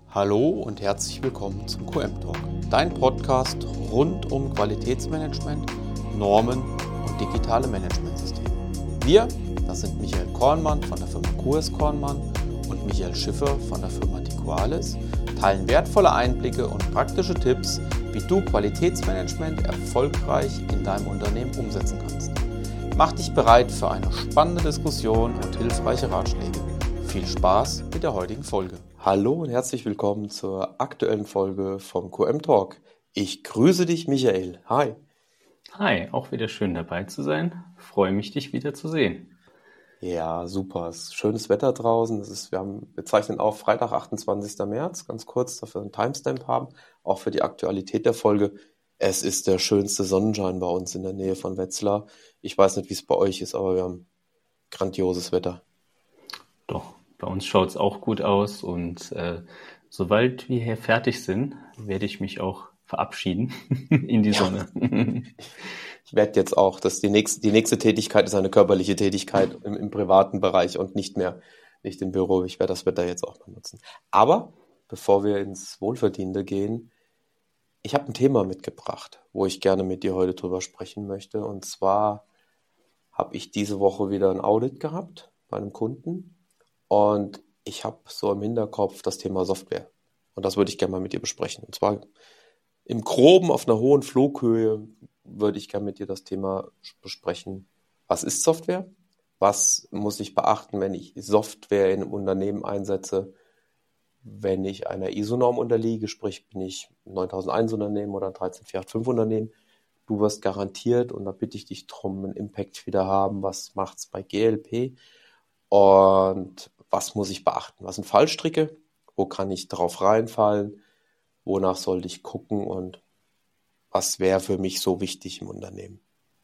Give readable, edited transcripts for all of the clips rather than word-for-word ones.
Hallo und herzlich willkommen zum QM Talk, dein Podcast rund um Qualitätsmanagement, Normen und digitale Managementsysteme. Wir, das sind Michael Kornmann von der Firma QS Kornmann und Michael Schiffer von der Firma Tiqualis, teilen wertvolle Einblicke und praktische Tipps, wie du Qualitätsmanagement erfolgreich in deinem Unternehmen umsetzen kannst. Mach dich bereit für eine spannende Diskussion und hilfreiche Ratschläge. Viel Spaß mit der heutigen Folge. Hallo und herzlich willkommen zur aktuellen Folge vom QM Talk. Ich grüße dich, Michael. Hi. Hi, auch wieder schön dabei zu sein. Freue mich, dich wieder zu sehen. Ja, super. Es ist schönes Wetter draußen. Wir zeichnen auf Freitag, 28. März. Ganz kurz, dafür einen Timestamp haben, auch für die Aktualität der Folge. Es ist der schönste Sonnenschein bei uns in der Nähe von Wetzlar. Ich weiß nicht, wie es bei euch ist, aber wir haben grandioses Wetter. Doch, bei uns schaut es auch gut aus und sobald wir hier fertig sind, werde ich mich auch verabschieden in die Sonne. Ich werde jetzt auch, die nächste Tätigkeit ist eine körperliche Tätigkeit im privaten Bereich und nicht im Büro. Ich werde das Wetter jetzt auch mal nutzen. Aber bevor wir ins Wohlverdienende gehen, ich habe ein Thema mitgebracht, wo ich gerne mit dir heute drüber sprechen möchte. Und zwar habe ich diese Woche wieder ein Audit gehabt bei einem Kunden und ich habe so im Hinterkopf das Thema Software. Und das würde ich gerne mal mit dir besprechen. Und zwar im Groben auf einer hohen Flughöhe würde ich gerne mit dir das Thema besprechen. Was ist Software? Was muss ich beachten, wenn ich Software in einem Unternehmen einsetze? Wenn ich einer ISO-Norm unterliege, sprich bin ich ein 9001 Unternehmen oder ein 13485 Unternehmen, du wirst garantiert, und da bitte ich dich drum, einen Impact wieder haben. Was macht's bei GLP? Und was muss ich beachten? Was sind Fallstricke? Wo kann ich drauf reinfallen? Wonach sollte ich gucken? Und was wäre für mich so wichtig im Unternehmen?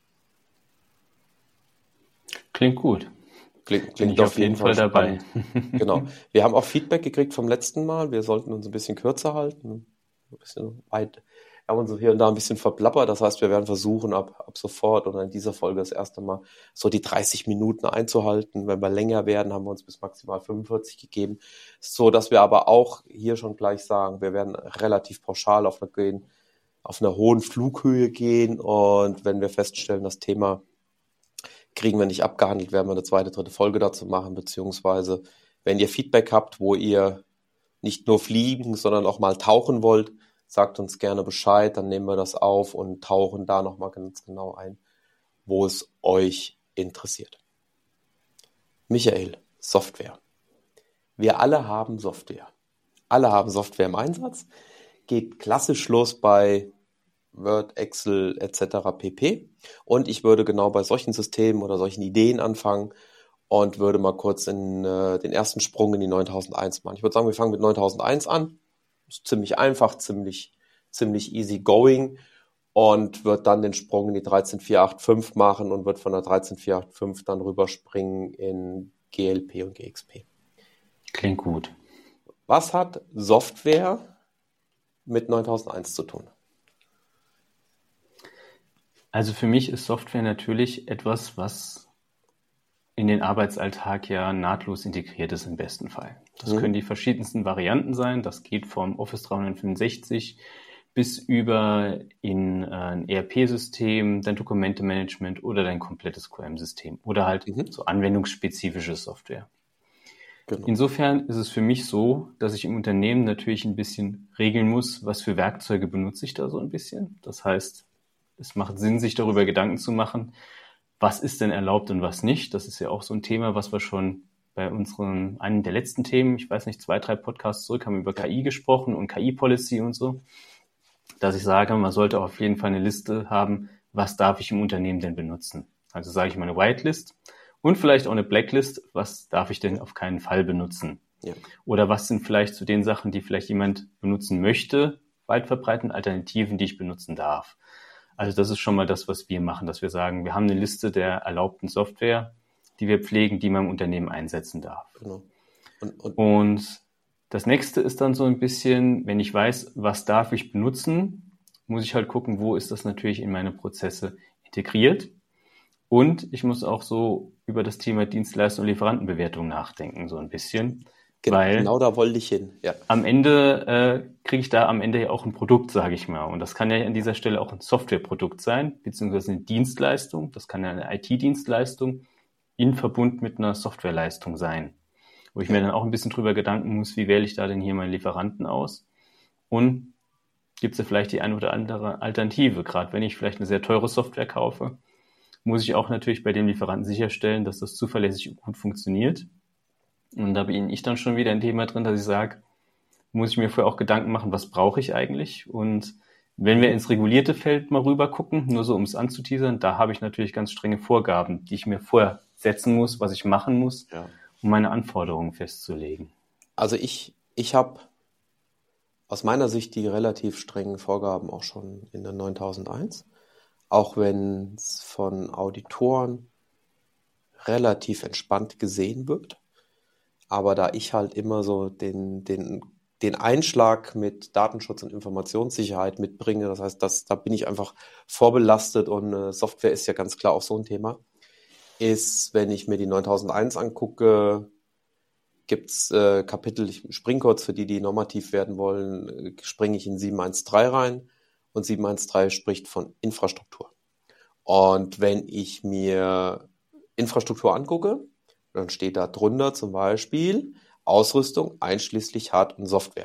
Klingt gut. Klingt auf jeden Fall dabei. Genau. Wir haben auch Feedback gekriegt vom letzten Mal. Wir sollten uns ein bisschen kürzer halten. Ein bisschen weit. Wir haben uns hier und da ein bisschen verplappert. Das heißt, wir werden versuchen, ab sofort oder in dieser Folge das erste Mal so die 30 Minuten einzuhalten. Wenn wir länger werden, haben wir uns bis maximal 45 gegeben. So, dass wir aber auch hier schon gleich sagen, wir werden relativ pauschal auf einer hohen Flughöhe gehen. Und wenn wir feststellen, das Thema kriegen wir nicht abgehandelt, werden wir eine zweite, dritte Folge dazu machen, beziehungsweise wenn ihr Feedback habt, wo ihr nicht nur fliegen, sondern auch mal tauchen wollt, sagt uns gerne Bescheid, dann nehmen wir das auf und tauchen da nochmal ganz genau ein, wo es euch interessiert. Michael, Software. Wir alle haben Software. Alle haben Software im Einsatz. Geht klassisch los bei Word, Excel etc. pp. Und ich würde genau bei solchen Systemen oder solchen Ideen anfangen und würde mal kurz den ersten Sprung in die 9001 machen. Ich würde sagen, wir fangen mit 9001 an. Ist ziemlich einfach, ziemlich easy going und wird dann den Sprung in die 13485 machen und wird von der 13485 dann rüberspringen in GLP und GXP. Klingt gut. Was hat Software mit 9001 zu tun? Also für mich ist Software natürlich etwas, was in den Arbeitsalltag ja nahtlos integriert ist im besten Fall. Das können die verschiedensten Varianten sein. Das geht vom Office 365 bis über in ein ERP-System, dein Dokumentemanagement oder dein komplettes QM-System oder halt so anwendungsspezifische Software. Genau. Insofern ist es für mich so, dass ich im Unternehmen natürlich ein bisschen regeln muss, was für Werkzeuge benutze ich da so ein bisschen. Das heißt, es macht Sinn, sich darüber Gedanken zu machen, was ist denn erlaubt und was nicht. Das ist ja auch so ein Thema, was wir schon bei einem der letzten Themen, ich weiß nicht, 2, 3 Podcasts zurück, haben über KI gesprochen und KI-Policy und so, dass ich sage, man sollte auf jeden Fall eine Liste haben, was darf ich im Unternehmen denn benutzen. Also sage ich mal eine Whitelist und vielleicht auch eine Blacklist, was darf ich denn auf keinen Fall benutzen. Ja. Oder was sind vielleicht zu den Sachen, die vielleicht jemand benutzen möchte, weit verbreiteten Alternativen, die ich benutzen darf. Also das ist schon mal das, was wir machen, dass wir sagen, wir haben eine Liste der erlaubten Software, die wir pflegen, die man im Unternehmen einsetzen darf. Genau. Und das nächste ist dann so ein bisschen, wenn ich weiß, was darf ich benutzen, muss ich halt gucken, wo ist das natürlich in meine Prozesse integriert. Und ich muss auch so über das Thema Dienstleistung und Lieferantenbewertung nachdenken, so ein bisschen. Weil Genau da wollte ich hin. Ja. am Ende kriege ich da am Ende ja auch ein Produkt, sage ich mal. Und das kann ja an dieser Stelle auch ein Softwareprodukt sein, beziehungsweise eine Dienstleistung. Das kann ja eine IT-Dienstleistung in Verbund mit einer Softwareleistung sein, wo ich mir dann auch ein bisschen drüber Gedanken muss, wie wähle ich da denn hier meinen Lieferanten aus? Und gibt es ja vielleicht die eine oder andere Alternative? Gerade wenn ich vielleicht eine sehr teure Software kaufe, muss ich auch natürlich bei dem Lieferanten sicherstellen, dass das zuverlässig und gut funktioniert. Und da bin ich dann schon wieder ein Thema drin, dass ich sage, muss ich mir vorher auch Gedanken machen, was brauche ich eigentlich? Und wenn wir ins regulierte Feld mal rüber gucken, nur so um es anzuteasern, da habe ich natürlich ganz strenge Vorgaben, die ich mir vorher setzen muss, was ich machen muss, um meine Anforderungen festzulegen. Also ich habe aus meiner Sicht die relativ strengen Vorgaben auch schon in der 9001, auch wenn es von Auditoren relativ entspannt gesehen wird. Aber da ich halt immer so den Einschlag mit Datenschutz und Informationssicherheit mitbringe, das heißt, da bin ich einfach vorbelastet und Software ist ja ganz klar auch so ein Thema, ist, wenn ich mir die 9001 angucke, gibt's Kapitel, ich springe kurz für die normativ werden wollen, springe ich in 713 rein und 713 spricht von Infrastruktur. Und wenn ich mir Infrastruktur angucke, dann steht da drunter zum Beispiel Ausrüstung einschließlich Hard- und Software.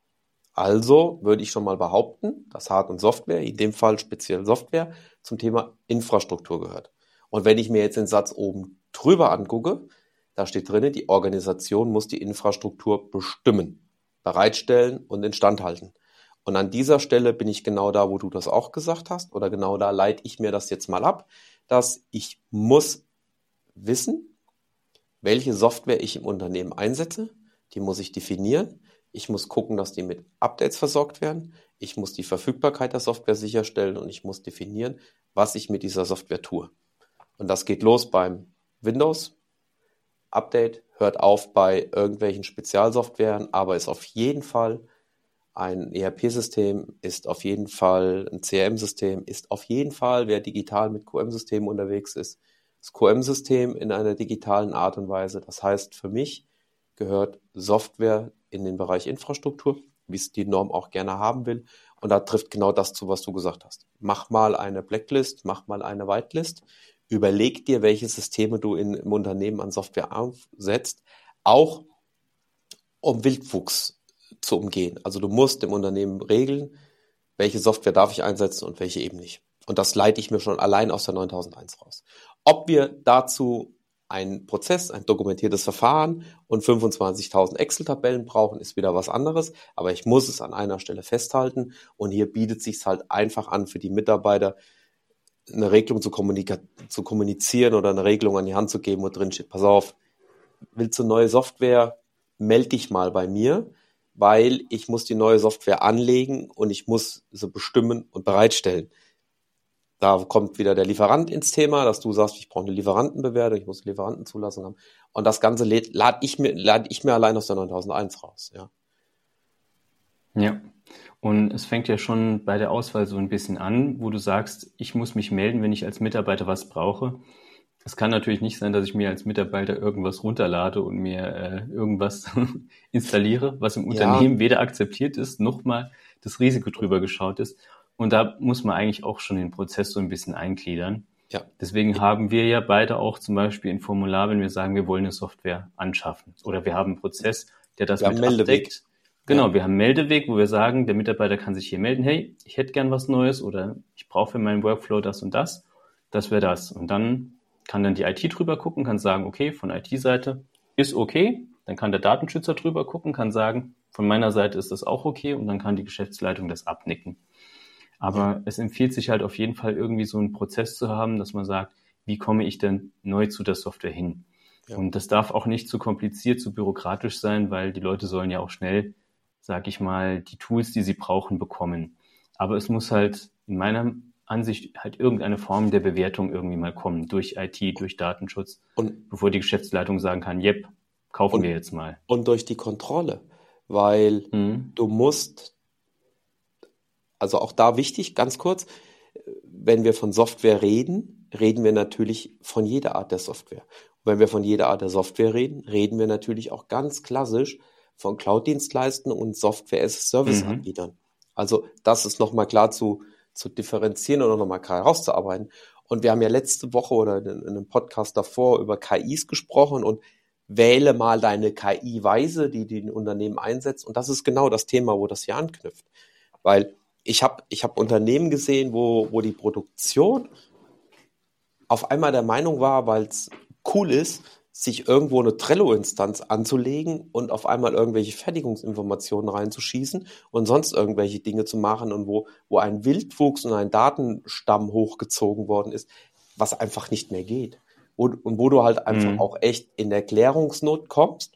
Also würde ich schon mal behaupten, dass Hard- und Software, in dem Fall speziell Software, zum Thema Infrastruktur gehört. Und wenn ich mir jetzt den Satz oben drüber angucke, da steht drin, die Organisation muss die Infrastruktur bestimmen, bereitstellen und instand halten. Und an dieser Stelle bin ich genau da, wo du das auch gesagt hast, oder genau da leite ich mir das jetzt mal ab, dass ich muss wissen, welche Software ich im Unternehmen einsetze, die muss ich definieren. Ich muss gucken, dass die mit Updates versorgt werden. Ich muss die Verfügbarkeit der Software sicherstellen und ich muss definieren, was ich mit dieser Software tue. Und das geht los beim Windows Update, hört auf bei irgendwelchen Spezialsoftwaren, aber ist auf jeden Fall ein ERP-System, ist auf jeden Fall ein CRM-System, ist auf jeden Fall, wer digital mit QM-Systemen unterwegs ist, das QM-System in einer digitalen Art und Weise. Das heißt, für mich gehört Software in den Bereich Infrastruktur, wie es die Norm auch gerne haben will. Und da trifft genau das zu, was du gesagt hast. Mach mal eine Blacklist, mach mal eine Whitelist. Überleg dir, welche Systeme du im Unternehmen an Software aufsetzt, auch um Wildwuchs zu umgehen. Also du musst im Unternehmen regeln, welche Software darf ich einsetzen und welche eben nicht. Und das leite ich mir schon allein aus der 9001 raus. Ob wir dazu einen Prozess, ein dokumentiertes Verfahren und 25.000 Excel-Tabellen brauchen, ist wieder was anderes. Aber ich muss es an einer Stelle festhalten. Und hier bietet es sich halt einfach an, für die Mitarbeiter eine Regelung zu kommunizieren oder eine Regelung an die Hand zu geben, wo drin steht, pass auf, willst du neue Software, melde dich mal bei mir, weil ich muss die neue Software anlegen und ich muss sie bestimmen und bereitstellen. Da kommt wieder der Lieferant ins Thema, dass du sagst, ich brauche eine Lieferantenbewertung, ich muss eine Lieferantenzulassung haben. Und das Ganze lade ich mir allein aus der 9001 raus. Ja. Ja, und es fängt ja schon bei der Auswahl so ein bisschen an, wo du sagst, ich muss mich melden, wenn ich als Mitarbeiter was brauche. Es kann natürlich nicht sein, dass ich mir als Mitarbeiter irgendwas runterlade und mir irgendwas installiere, was im Unternehmen weder akzeptiert ist, noch mal das Risiko drüber geschaut ist. Und da muss man eigentlich auch schon den Prozess so ein bisschen eingliedern. Ja. Deswegen haben wir ja beide auch zum Beispiel ein Formular, wenn wir sagen, wir wollen eine Software anschaffen. Oder wir haben einen Prozess, der das mit abdeckt. Genau, wir haben einen Meldeweg, wo wir sagen, der Mitarbeiter kann sich hier melden, hey, ich hätte gern was Neues oder ich brauche für meinen Workflow das und das. Das wäre das. Und dann kann dann die IT drüber gucken, kann sagen, okay, von IT-Seite ist okay. Dann kann der Datenschützer drüber gucken, kann sagen, von meiner Seite ist das auch okay. Und dann kann die Geschäftsleitung das abnicken. Aber es empfiehlt sich halt auf jeden Fall irgendwie so einen Prozess zu haben, dass man sagt, wie komme ich denn neu zu der Software hin? Ja. Und das darf auch nicht zu kompliziert, zu bürokratisch sein, weil die Leute sollen ja auch schnell, sag ich mal, die Tools, die sie brauchen, bekommen. Aber es muss halt in meiner Ansicht halt irgendeine Form der Bewertung irgendwie mal kommen, durch IT, durch Datenschutz, und bevor die Geschäftsleitung sagen kann, yep, kaufen wir jetzt mal. Und durch die Kontrolle, weil du musst, also auch da wichtig, ganz kurz, wenn wir von Software reden, reden wir natürlich von jeder Art der Software. Und wenn wir von jeder Art der Software reden, reden wir natürlich auch ganz klassisch von Cloud-Dienstleistern und Software-as-a-Service-Anbietern. Also das ist nochmal klar zu differenzieren oder nochmal klar herauszuarbeiten. Und wir haben ja letzte Woche oder in einem Podcast davor über KIs gesprochen und wähle mal deine KI-Weise, die ein Unternehmen einsetzt. Und das ist genau das Thema, wo das hier anknüpft. Weil ich hab Unternehmen gesehen, wo die Produktion auf einmal der Meinung war, weil es cool ist, sich irgendwo eine Trello-Instanz anzulegen und auf einmal irgendwelche Fertigungsinformationen reinzuschießen und sonst irgendwelche Dinge zu machen und wo ein Wildwuchs und ein Datenstamm hochgezogen worden ist, was einfach nicht mehr geht. Und wo du halt einfach auch echt in Erklärungsnot kommst,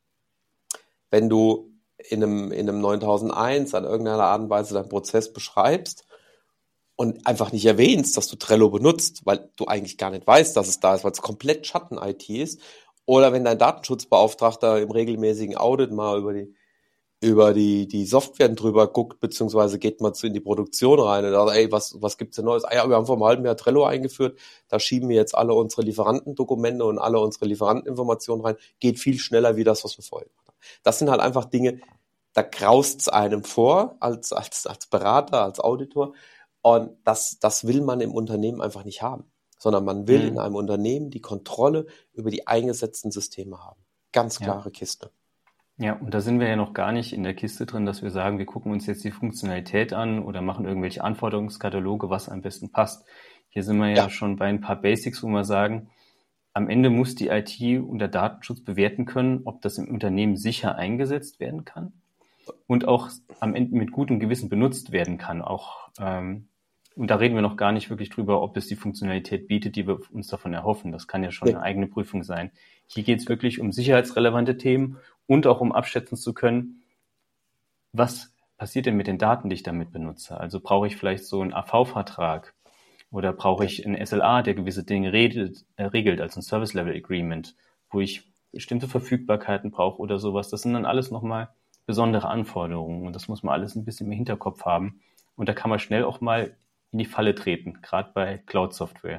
wenn du in einem 9001 an irgendeiner Art und Weise deinen Prozess beschreibst und einfach nicht erwähnst, dass du Trello benutzt, weil du eigentlich gar nicht weißt, dass es da ist, weil es komplett Schatten-IT ist. Oder wenn dein Datenschutzbeauftragter im regelmäßigen Audit mal über die Software drüber guckt, beziehungsweise geht mal in die Produktion rein und sagt, ey, was gibt's denn Neues? Ah ja, wir haben vor einem halben Jahr Trello eingeführt, da schieben wir jetzt alle unsere Lieferantendokumente und alle unsere Lieferanteninformationen rein, geht viel schneller wie das, was wir vorher gemacht haben. Das sind halt einfach Dinge, da graust's einem vor, als Berater, als Auditor, und das will man im Unternehmen einfach nicht haben, sondern man will in einem Unternehmen die Kontrolle über die eingesetzten Systeme haben. Ganz klare Kiste. Ja, und da sind wir ja noch gar nicht in der Kiste drin, dass wir sagen, wir gucken uns jetzt die Funktionalität an oder machen irgendwelche Anforderungskataloge, was am besten passt. Hier sind wir ja schon bei ein paar Basics, wo wir sagen, am Ende muss die IT unter Datenschutz bewerten können, ob das im Unternehmen sicher eingesetzt werden kann und auch am Ende mit gutem Gewissen benutzt werden kann. Auch und da reden wir noch gar nicht wirklich drüber, ob es die Funktionalität bietet, die wir uns davon erhoffen. Das kann ja schon eine eigene Prüfung sein. Hier geht es wirklich um sicherheitsrelevante Themen und auch um abschätzen zu können, was passiert denn mit den Daten, die ich damit benutze? Also brauche ich vielleicht so einen AV-Vertrag oder brauche ich einen SLA, der gewisse Dinge regelt, also ein Service Level Agreement, wo ich bestimmte Verfügbarkeiten brauche oder sowas. Das sind dann alles nochmal besondere Anforderungen und das muss man alles ein bisschen im Hinterkopf haben. Und da kann man schnell auch mal in die Falle treten, gerade bei Cloud-Software.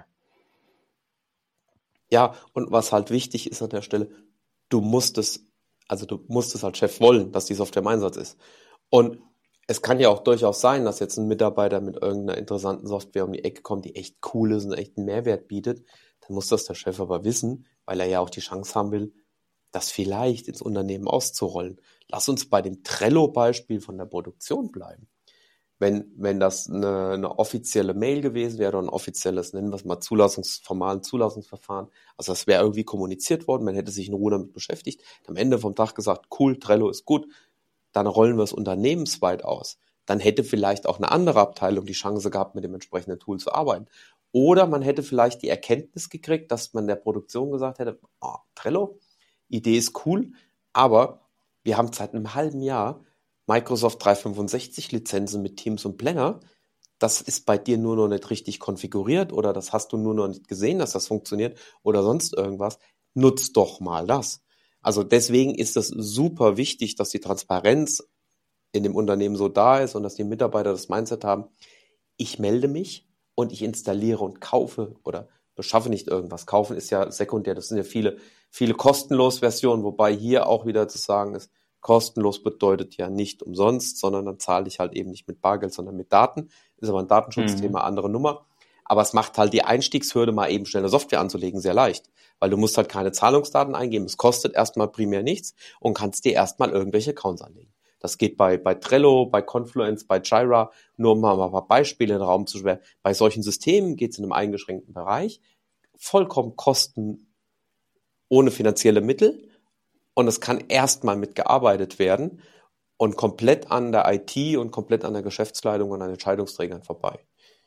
Ja, und was halt wichtig ist an der Stelle, du musst es als Chef wollen, dass die Software im Einsatz ist. Und es kann ja auch durchaus sein, dass jetzt ein Mitarbeiter mit irgendeiner interessanten Software um die Ecke kommt, die echt cool ist und echt einen Mehrwert bietet. Dann muss das der Chef aber wissen, weil er ja auch die Chance haben will, das vielleicht ins Unternehmen auszurollen. Lass uns bei dem Trello-Beispiel von der Produktion bleiben. Wenn das eine offizielle Mail gewesen wäre oder ein offizielles, nennen wir es mal Zulassungsverfahren, also das wäre irgendwie kommuniziert worden, man hätte sich in Ruhe damit beschäftigt, am Ende vom Tag gesagt, cool, Trello ist gut, dann rollen wir es unternehmensweit aus. Dann hätte vielleicht auch eine andere Abteilung die Chance gehabt, mit dem entsprechenden Tool zu arbeiten. Oder man hätte vielleicht die Erkenntnis gekriegt, dass man der Produktion gesagt hätte, Trello, Idee ist cool, aber wir haben seit einem halben Jahr Microsoft 365 Lizenzen mit Teams und Planner, das ist bei dir nur noch nicht richtig konfiguriert oder das hast du nur noch nicht gesehen, dass das funktioniert oder sonst irgendwas. Nutz doch mal das. Also deswegen ist es super wichtig, dass die Transparenz in dem Unternehmen so da ist und dass die Mitarbeiter das Mindset haben, ich melde mich und ich installiere und kaufe oder beschaffe nicht irgendwas. Kaufen ist ja sekundär, das sind ja viele kostenlos Versionen, wobei hier auch wieder zu sagen ist, kostenlos bedeutet ja nicht umsonst, sondern dann zahle ich halt eben nicht mit Bargeld, sondern mit Daten. Ist aber ein Datenschutzthema, andere Nummer. Aber es macht halt die Einstiegshürde, mal eben schnell eine Software anzulegen, sehr leicht. Weil du musst halt keine Zahlungsdaten eingeben. Es kostet erstmal primär nichts und kannst dir erstmal irgendwelche Accounts anlegen. Das geht bei Trello, bei Confluence, bei Jira, nur um mal ein paar Beispiele in den Raum zu schweren. Bei solchen Systemen geht es in einem eingeschränkten Bereich, vollkommen kosten ohne finanzielle Mittel. Und es kann erstmal mitgearbeitet werden und komplett an der IT und komplett an der Geschäftsleitung und an den Entscheidungsträgern vorbei.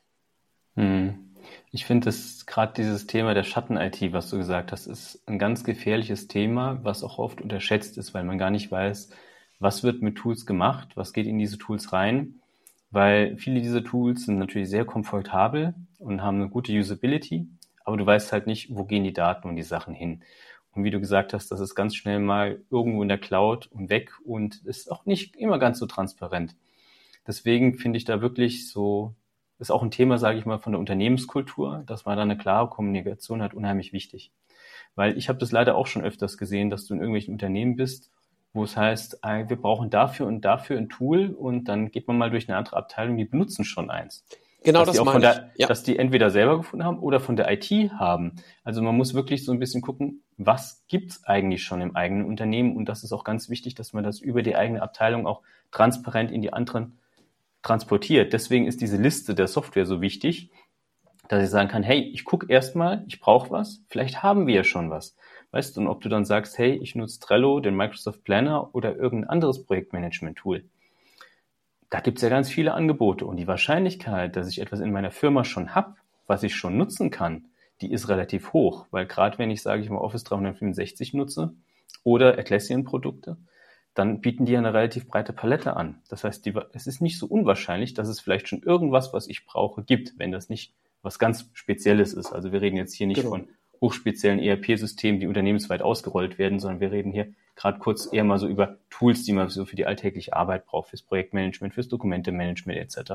Ich finde, gerade dieses Thema der Schatten-IT, was du gesagt hast, ist ein ganz gefährliches Thema, was auch oft unterschätzt ist, weil man gar nicht weiß, was wird mit Tools gemacht, was geht in diese Tools rein, weil viele dieser Tools sind natürlich sehr komfortabel und haben eine gute Usability, aber du weißt halt nicht, wo gehen die Daten und die Sachen hin. Und wie du gesagt hast, das ist ganz schnell mal irgendwo in der Cloud und weg und ist auch nicht immer ganz so transparent. Deswegen finde ich da wirklich so, ist auch ein Thema, sage ich mal, von der Unternehmenskultur, dass man da eine klare Kommunikation hat, unheimlich wichtig. Weil ich habe das leider auch schon öfters gesehen, dass du in irgendwelchen Unternehmen bist wo es heißt, wir brauchen dafür und dafür ein Tool und dann geht man mal durch eine andere Abteilung, die benutzen schon eins. Genau, das meine ich. Ja. Dass die entweder selber gefunden haben oder von der IT haben. Also man muss wirklich so ein bisschen gucken, was gibt's eigentlich schon im eigenen Unternehmen, und das ist auch ganz wichtig, dass man das über die eigene Abteilung auch transparent in die anderen transportiert. Deswegen ist diese Liste der Software so wichtig, dass ich sagen kann, hey, ich gucke erstmal, ich brauche was, vielleicht haben wir ja schon was. Weißt du, und ob du dann sagst, hey, ich nutze Trello, den Microsoft Planner oder irgendein anderes Projektmanagement-Tool. Da gibt's ja ganz viele Angebote, und die Wahrscheinlichkeit, dass ich etwas in meiner Firma schon habe, was ich schon nutzen kann, die ist relativ hoch, weil gerade wenn ich, sage ich mal, Office 365 nutze oder Atlassian-Produkte, dann bieten die ja eine relativ breite Palette an. Das heißt, es ist nicht so unwahrscheinlich, dass es vielleicht schon irgendwas, was ich brauche, gibt, wenn das nicht was ganz Spezielles ist. Also wir reden jetzt hier nicht von hochspeziellen ERP-Systemen, die unternehmensweit ausgerollt werden, sondern wir reden hier gerade kurz eher mal so über Tools, die man so für die alltägliche Arbeit braucht, fürs Projektmanagement, fürs Dokumentemanagement etc.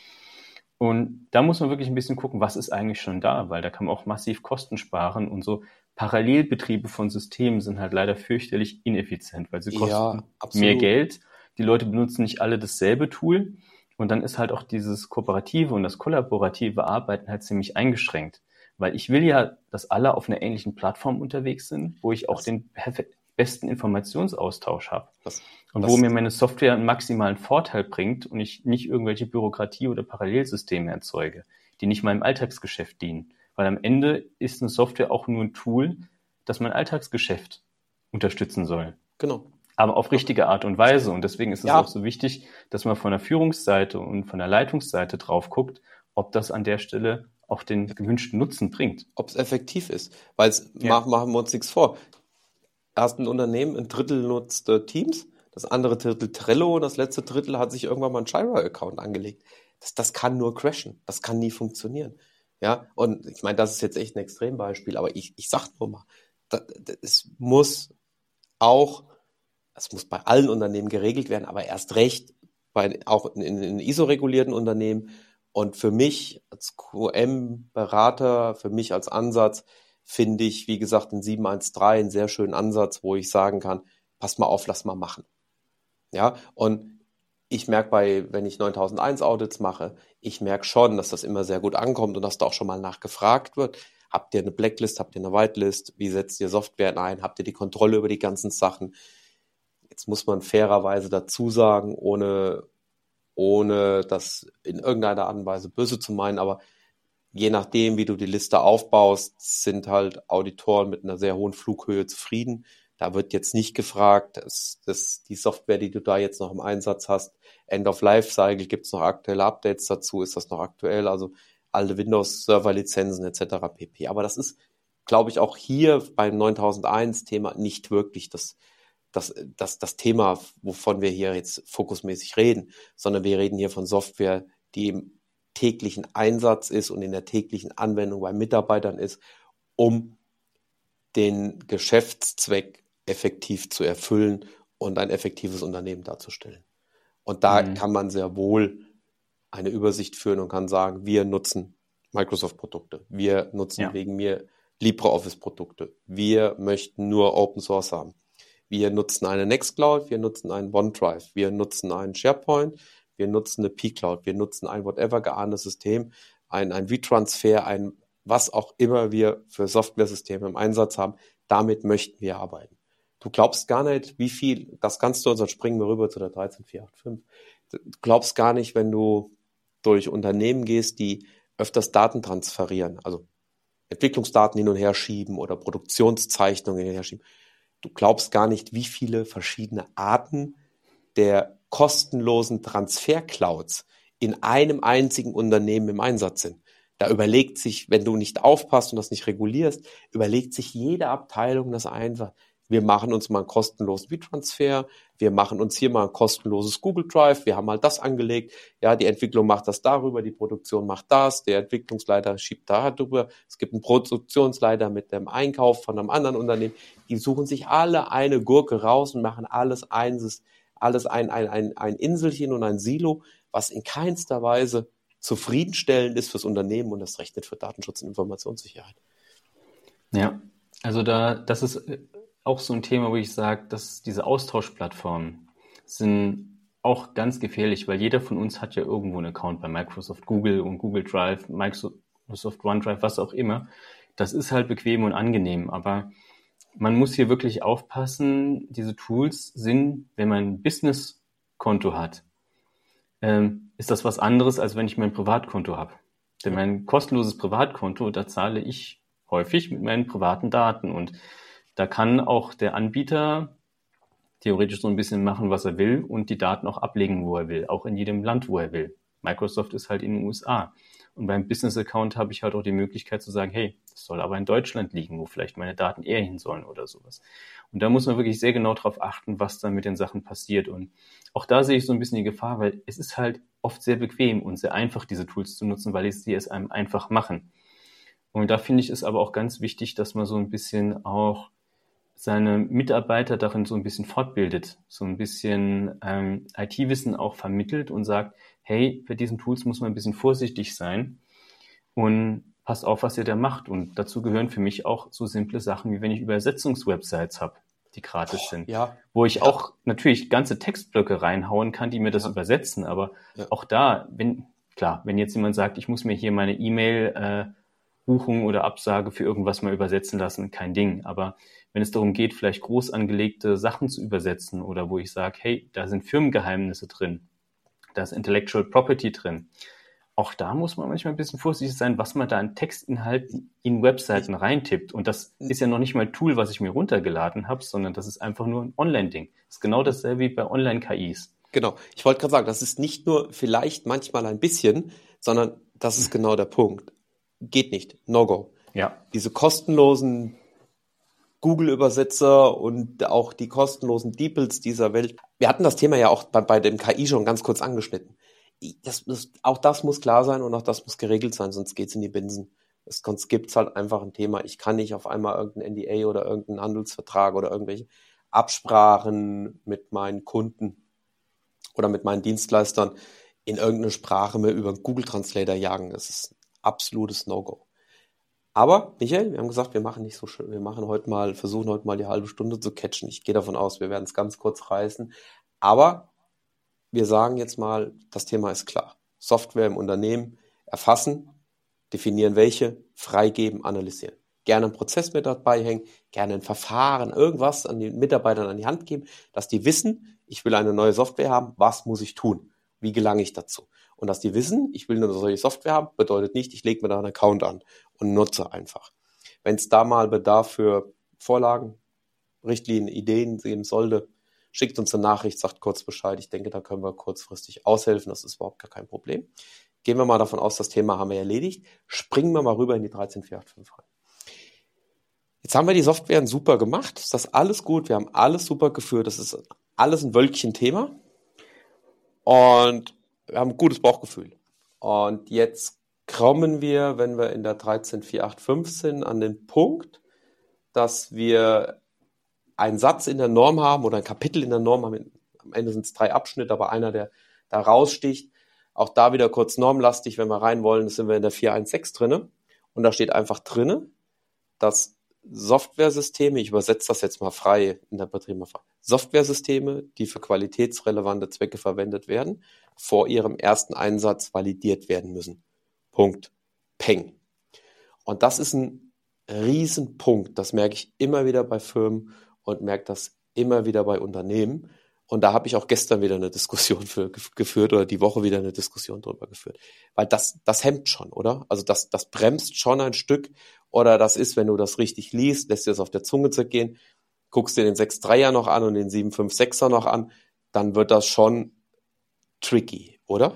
Und da muss man wirklich ein bisschen gucken, was ist eigentlich schon da, weil da kann man auch massiv Kosten sparen, und so Parallelbetriebe von Systemen sind halt leider fürchterlich ineffizient, weil sie kosten mehr Geld. Die Leute benutzen nicht alle dasselbe Tool, und dann ist halt auch dieses kooperative und das kollaborative Arbeiten halt ziemlich eingeschränkt, weil ich will ja, dass alle auf einer ähnlichen Plattform unterwegs sind, wo ich auch den besten Informationsaustausch habe und wo mir meine Software einen maximalen Vorteil bringt und ich nicht irgendwelche Bürokratie oder Parallelsysteme erzeuge, die nicht meinem Alltagsgeschäft dienen. Weil am Ende ist eine Software auch nur ein Tool, das mein Alltagsgeschäft unterstützen soll. Genau. Aber auf richtige Art und Weise. Und deswegen ist es auch so wichtig, dass man von der Führungsseite und von der Leitungsseite drauf guckt, ob das an der Stelle auch den gewünschten Nutzen bringt. Ob es effektiv ist. Weil machen wir uns nichts vor. Erst ein Unternehmen, ein Drittel nutzt Teams, das andere Drittel Trello, und das letzte Drittel hat sich irgendwann mal einen Jira-Account angelegt. Das kann nur crashen. Das kann nie funktionieren. Ja, und ich meine, das ist jetzt echt ein Extrembeispiel, aber ich sag nur mal, es muss bei allen Unternehmen geregelt werden, aber erst recht auch in ISO-regulierten Unternehmen. Und für mich als QM-Berater, für mich als Ansatz, finde ich, wie gesagt, in 713 einen sehr schönen Ansatz, wo ich sagen kann, pass mal auf, lass mal machen. Ja, und ich merke wenn ich 9001 Audits mache, ich merke schon, dass das immer sehr gut ankommt und dass da auch schon mal nachgefragt wird. Habt ihr eine Blacklist, habt ihr eine Whitelist? Wie setzt ihr Software ein? Habt ihr die Kontrolle über die ganzen Sachen? Jetzt muss man fairerweise dazu sagen, ohne das in irgendeiner Art und Weise böse zu meinen, aber je nachdem, wie du die Liste aufbaust, sind halt Auditoren mit einer sehr hohen Flughöhe zufrieden. Da wird jetzt nicht gefragt, dass die Software, die du da jetzt noch im Einsatz hast, End-of-Life-Cycle, gibt es noch aktuelle Updates dazu, ist das noch aktuell, also alte Windows-Server-Lizenzen etc. pp. Aber das ist, glaube ich, auch hier beim 9001-Thema nicht wirklich das Thema, wovon wir hier jetzt fokusmäßig reden, sondern wir reden hier von Software, die im täglichen Einsatz ist und in der täglichen Anwendung bei Mitarbeitern ist, um den Geschäftszweck effektiv zu erfüllen und ein effektives Unternehmen darzustellen. Und da kann man sehr wohl eine Übersicht führen und kann sagen, wir nutzen Microsoft-Produkte, wir nutzen wegen mir LibreOffice-Produkte, wir möchten nur Open Source haben, wir nutzen eine Nextcloud, wir nutzen einen OneDrive, wir nutzen einen SharePoint, wir nutzen eine P-Cloud, wir nutzen ein whatever geahntes System, ein WeTransfer, ein was auch immer wir für Software-Systeme im Einsatz haben, damit möchten wir arbeiten. Du glaubst gar nicht, wie viel, das kannst du uns, dann springen wir rüber zu der 13485. Du glaubst gar nicht, wenn du durch Unternehmen gehst, die öfters Daten transferieren, also Entwicklungsdaten hin und her schieben oder Produktionszeichnungen hin und her schieben. Du glaubst gar nicht, wie viele verschiedene Arten der kostenlosen Transfer-Clouds in einem einzigen Unternehmen im Einsatz sind. Da überlegt sich, wenn du nicht aufpasst und das nicht regulierst, überlegt sich jede Abteilung das einfach. Wir machen uns mal einen kostenlosen WeTransfer, wir machen uns hier mal ein kostenloses Google Drive, wir haben mal das angelegt, ja, die Entwicklung macht das darüber, die Produktion macht das, der Entwicklungsleiter schiebt da drüber, es gibt einen Produktionsleiter mit dem Einkauf von einem anderen Unternehmen, die suchen sich alle eine Gurke raus und machen alles ein Inselchen und ein Silo, was in keinster Weise zufriedenstellend ist fürs Unternehmen und das recht nicht für Datenschutz und Informationssicherheit. Ja, also das ist auch so ein Thema, wo ich sage, dass diese Austauschplattformen sind auch ganz gefährlich, weil jeder von uns hat ja irgendwo einen Account bei Microsoft, Google und Google Drive, Microsoft OneDrive, was auch immer. Das ist halt bequem und angenehm, aber man muss hier wirklich aufpassen. Diese Tools sind, wenn man ein Business-Konto hat, ist das was anderes, als wenn ich mein Privatkonto habe. Denn mein kostenloses Privatkonto, da zahle ich häufig mit meinen privaten Daten und da kann auch der Anbieter theoretisch so ein bisschen machen, was er will und die Daten auch ablegen, wo er will, auch in jedem Land, wo er will. Microsoft ist halt in den USA. Und beim Business-Account habe ich halt auch die Möglichkeit zu sagen, hey, das soll aber in Deutschland liegen, wo vielleicht meine Daten eher hin sollen oder sowas. Und da muss man wirklich sehr genau darauf achten, was dann mit den Sachen passiert. Und auch da sehe ich so ein bisschen die Gefahr, weil es ist halt oft sehr bequem und sehr einfach, diese Tools zu nutzen, weil sie es einem einfach machen. Und da finde ich es aber auch ganz wichtig, dass man so ein bisschen auch seine Mitarbeiter darin so ein bisschen fortbildet, so ein bisschen IT-Wissen auch vermittelt und sagt, hey, bei diesen Tools muss man ein bisschen vorsichtig sein und passt auf, was ihr da macht. Und dazu gehören für mich auch so simple Sachen, wie wenn ich Übersetzungswebsites habe, die gratis sind, wo ich auch natürlich ganze Textblöcke reinhauen kann, die mir das übersetzen. Aber auch da, wenn jetzt jemand sagt, ich muss mir hier meine E-Mail Buchung oder Absage für irgendwas mal übersetzen lassen, kein Ding. Aber wenn es darum geht, vielleicht groß angelegte Sachen zu übersetzen oder wo ich sage, hey, da sind Firmengeheimnisse drin, da ist Intellectual Property drin, auch da muss man manchmal ein bisschen vorsichtig sein, was man da an Textinhalten in Webseiten reintippt. Und das ist ja noch nicht mal ein Tool, was ich mir runtergeladen habe, sondern das ist einfach nur ein Online-Ding. Das ist genau dasselbe wie bei Online-KIs. Genau. Ich wollte gerade sagen, das ist nicht nur vielleicht manchmal ein bisschen, sondern das ist genau der Punkt. Geht nicht. No-go. Ja. Diese kostenlosen Google-Übersetzer und auch die kostenlosen DeepLs dieser Welt. Wir hatten das Thema ja auch bei dem KI schon ganz kurz angeschnitten. Auch das muss klar sein und auch das muss geregelt sein, sonst geht's in die Binsen. Sonst gibt's halt einfach ein Thema. Ich kann nicht auf einmal irgendein NDA oder irgendeinen Handelsvertrag oder irgendwelche Absprachen mit meinen Kunden oder mit meinen Dienstleistern in irgendeine Sprache mehr über einen Google Translator jagen. Das ist ein absolutes No-Go. Aber, Michael, wir haben gesagt, wir machen nicht so schön. Wir versuchen heute mal die halbe Stunde zu catchen. Ich gehe davon aus, wir werden es ganz kurz reißen. Aber wir sagen jetzt mal, das Thema ist klar. Software im Unternehmen erfassen, definieren welche, freigeben, analysieren. Gerne einen Prozess mit dabei hängen, gerne ein Verfahren, irgendwas an den Mitarbeitern an die Hand geben, dass die wissen, ich will eine neue Software haben, was muss ich tun? Wie gelange ich dazu? Und dass die wissen, ich will eine solche Software haben, bedeutet nicht, ich lege mir da einen Account an und nutze einfach. Wenn es da mal Bedarf für Vorlagen, Richtlinien, Ideen geben sollte, schickt uns eine Nachricht, sagt kurz Bescheid. Ich denke, da können wir kurzfristig aushelfen. Das ist überhaupt gar kein Problem. Gehen wir mal davon aus, das Thema haben wir erledigt. Springen wir mal rüber in die 13485 rein. Jetzt haben wir die Software super gemacht. Ist das alles gut? Wir haben alles super geführt. Das ist alles ein Wölkchen-Thema. Und wir haben ein gutes Bauchgefühl. Und jetzt kommen wir, wenn wir in der 13485 sind, an den Punkt, dass wir einen Satz in der Norm haben oder ein Kapitel in der Norm haben. Am Ende sind es 3 Abschnitte, aber einer, der da raussticht. Auch da wieder kurz normlastig, wenn wir rein wollen, sind wir in der 416 drinne. Und da steht einfach drinne, dass Softwaresysteme, ich übersetze das jetzt mal frei, interpretiere mal frei, Softwaresysteme, die für qualitätsrelevante Zwecke verwendet werden, vor ihrem ersten Einsatz validiert werden müssen. Punkt. Peng. Und das ist ein Riesenpunkt. Das merke ich immer wieder bei Firmen und merke das immer wieder bei Unternehmen. Und da habe ich auch gestern wieder eine Diskussion geführt oder die Woche wieder eine Diskussion drüber geführt. Weil das hemmt schon, oder? Also das bremst schon ein Stück. Oder das ist, wenn du das richtig liest, lässt dir das auf der Zunge zergehen, guckst dir den 6.3er noch an und den 7.5.6er noch an, dann wird das schon tricky, oder?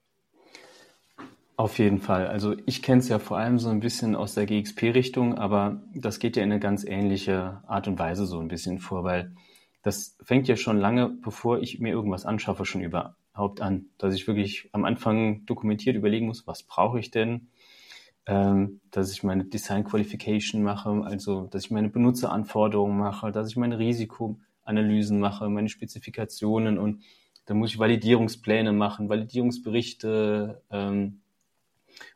Auf jeden Fall. Also ich kenne es ja vor allem so ein bisschen aus der GXP-Richtung, aber das geht ja in eine ganz ähnliche Art und Weise so ein bisschen vor, weil das fängt ja schon lange, bevor ich mir irgendwas anschaffe, schon überhaupt an, dass ich wirklich am Anfang dokumentiert überlegen muss, was brauche ich denn, dass ich meine Design Qualification mache, also dass ich meine Benutzeranforderungen mache, dass ich meine Risikoanalysen mache, meine Spezifikationen und dann muss ich Validierungspläne machen, Validierungsberichte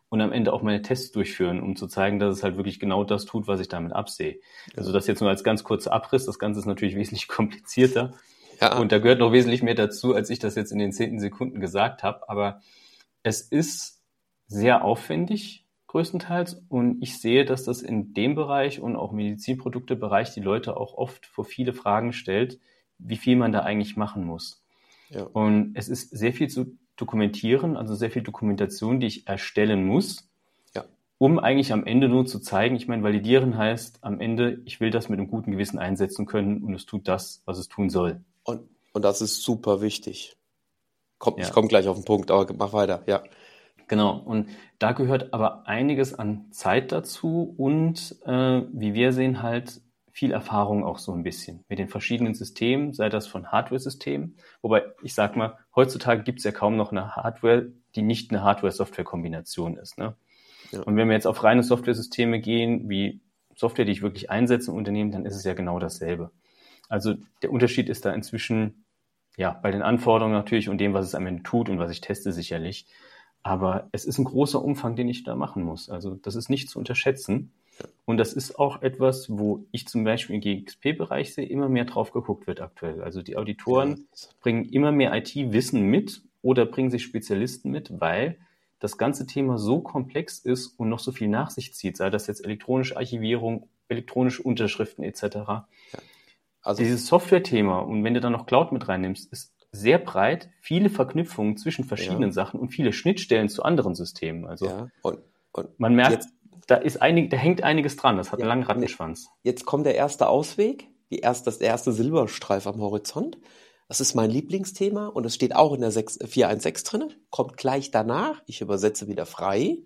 und am Ende auch meine Tests durchführen, um zu zeigen, dass es halt wirklich genau das tut, was ich damit absehe. Also das jetzt nur als ganz kurzer Abriss. Das Ganze ist natürlich wesentlich komplizierter. Ja. Und da gehört noch wesentlich mehr dazu, als ich das jetzt in den 10 Sekunden gesagt habe. Aber es ist sehr aufwendig, größtenteils. Und ich sehe, dass das in dem Bereich und auch Medizinprodukte-Bereich die Leute auch oft vor viele Fragen stellt, wie viel man da eigentlich machen muss. Ja. Und es ist sehr viel zu dokumentieren, also sehr viel Dokumentation, die ich erstellen muss, Ja. um eigentlich am Ende nur zu zeigen, ich meine, validieren heißt am Ende, ich will das mit einem guten Gewissen einsetzen können und es tut das, was es tun soll. Und das ist super wichtig. Ja. Ich komme gleich auf den Punkt, aber mach weiter, ja. Genau, und da gehört aber einiges an Zeit dazu und wie wir sehen, halt viel Erfahrung auch so ein bisschen mit den verschiedenen Systemen, sei das von Hardware-Systemen, wobei ich sag mal, heutzutage gibt es ja kaum noch eine Hardware, die nicht eine Hardware-Software-Kombination ist. Ne? Ja. Und wenn wir jetzt auf reine Software-Systeme gehen, wie Software, die ich wirklich einsetze im Unternehmen, dann ist es ja genau dasselbe. Also der Unterschied ist da inzwischen, ja, bei den Anforderungen natürlich und dem, was es am Ende tut und was ich teste, sicherlich. Aber es ist ein großer Umfang, den ich da machen muss. Also das ist nicht zu unterschätzen. Und das ist auch etwas, wo ich zum Beispiel im GXP-Bereich sehe, immer mehr drauf geguckt wird aktuell. Also die Auditoren bringen immer mehr IT-Wissen mit oder bringen sich Spezialisten mit, weil das ganze Thema so komplex ist und noch so viel nach sich zieht, sei das jetzt elektronische Archivierung, elektronische Unterschriften etc. Ja. Also dieses Software-Thema und wenn du dann noch Cloud mit reinnimmst, ist sehr breit, viele Verknüpfungen zwischen verschiedenen Sachen und viele Schnittstellen zu anderen Systemen. Also und man merkt, da hängt einiges dran. Das hat einen langen Rattenschwanz. Jetzt kommt der erste Ausweg, der erste Silberstreif am Horizont. Das ist mein Lieblingsthema und es steht auch in der 416 drin. Kommt gleich danach, ich übersetze wieder frei,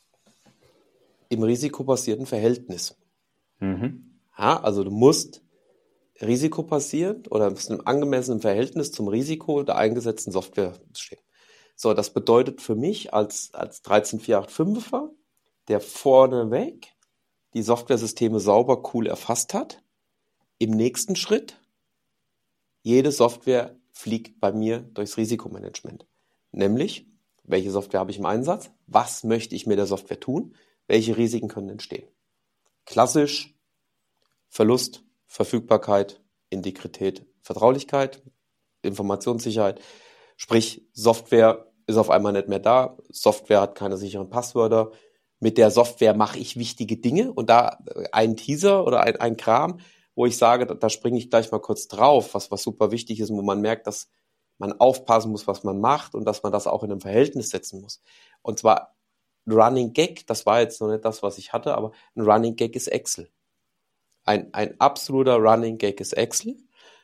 im risikobasierten Verhältnis. Mhm. Ja, also du musst risikobasierend oder in einem angemessenen Verhältnis zum Risiko der eingesetzten Software stehen. So, das bedeutet für mich als 13485er, der vorneweg die Softwaresysteme sauber, cool erfasst hat, im nächsten Schritt, jede Software fliegt bei mir durchs Risikomanagement. Nämlich, welche Software habe ich im Einsatz? Was möchte ich mit der Software tun? Welche Risiken können entstehen? Klassisch Verlust, Verfügbarkeit, Integrität, Vertraulichkeit, Informationssicherheit. Sprich, Software ist auf einmal nicht mehr da. Software hat keine sicheren Passwörter. Mit der Software mache ich wichtige Dinge. Und da ein Teaser oder ein Kram, wo ich sage, da springe ich gleich mal kurz drauf, was super wichtig ist, wo man merkt, dass man aufpassen muss, was man macht und dass man das auch in einem Verhältnis setzen muss. Und zwar Running Gag, das war jetzt noch nicht das, was ich hatte, aber ein Running Gag ist Excel. Ein absoluter Running Gag ist Excel.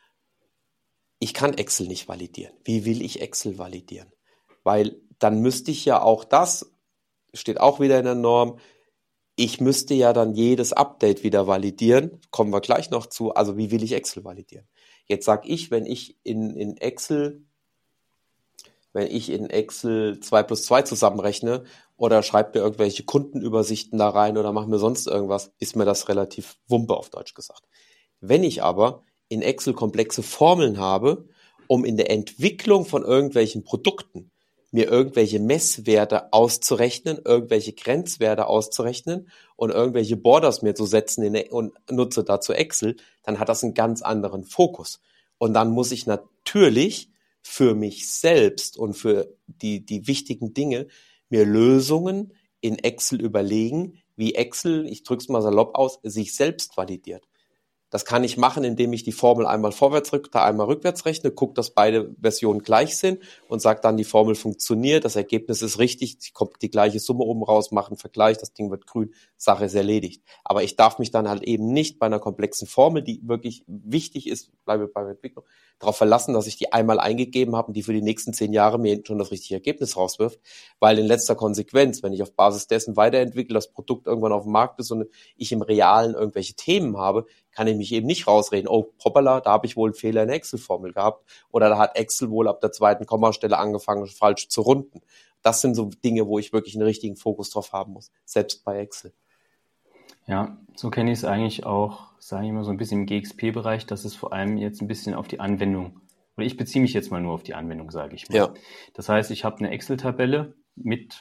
Ich kann Excel nicht validieren. Wie will ich Excel validieren? Weil dann müsste ich ja auch das, steht auch wieder in der Norm, ich müsste ja dann jedes Update wieder validieren. Kommen wir gleich noch zu. Also wie will ich Excel validieren? Jetzt sage ich, wenn ich in Excel 2+2 zusammenrechne oder schreibe mir irgendwelche Kundenübersichten da rein oder mache mir sonst irgendwas, ist mir das relativ Wumpe auf Deutsch gesagt. Wenn ich aber in Excel komplexe Formeln habe, um in der Entwicklung von irgendwelchen Produkten mir irgendwelche Messwerte auszurechnen, irgendwelche Grenzwerte auszurechnen und irgendwelche Borders mir zu setzen und nutze dazu Excel, dann hat das einen ganz anderen Fokus. Und dann muss ich natürlich für mich selbst und für die wichtigen Dinge mir Lösungen in Excel überlegen, wie Excel, ich drücke es mal salopp aus, sich selbst validiert. Das kann ich machen, indem ich die Formel einmal vorwärts rücke, einmal rückwärts rechne, gucke, dass beide Versionen gleich sind und sage dann, die Formel funktioniert, das Ergebnis ist richtig, kommt die gleiche Summe oben raus, mache einen Vergleich, das Ding wird grün, Sache ist erledigt. Aber ich darf mich dann halt eben nicht bei einer komplexen Formel, die wirklich wichtig ist, bleibe bei der Entwicklung, darauf verlassen, dass ich die einmal eingegeben habe und die für die nächsten 10 Jahre mir schon das richtige Ergebnis rauswirft, weil in letzter Konsequenz, wenn ich auf Basis dessen weiterentwickle, das Produkt irgendwann auf dem Markt ist und ich im Realen irgendwelche Themen habe, kann ich mich eben nicht rausreden, oh, hoppala, da habe ich wohl einen Fehler in der Excel-Formel gehabt oder da hat Excel wohl ab der zweiten Kommastelle angefangen, falsch zu runden. Das sind so Dinge, wo ich wirklich einen richtigen Fokus drauf haben muss, selbst bei Excel. Ja, so kenne ich es eigentlich auch, sage ich mal, so ein bisschen im GXP-Bereich, dass es vor allem jetzt ein bisschen auf die Anwendung, oder ich beziehe mich jetzt mal nur auf die Anwendung, sage ich mal. Ja. Das heißt, ich habe eine Excel-Tabelle mit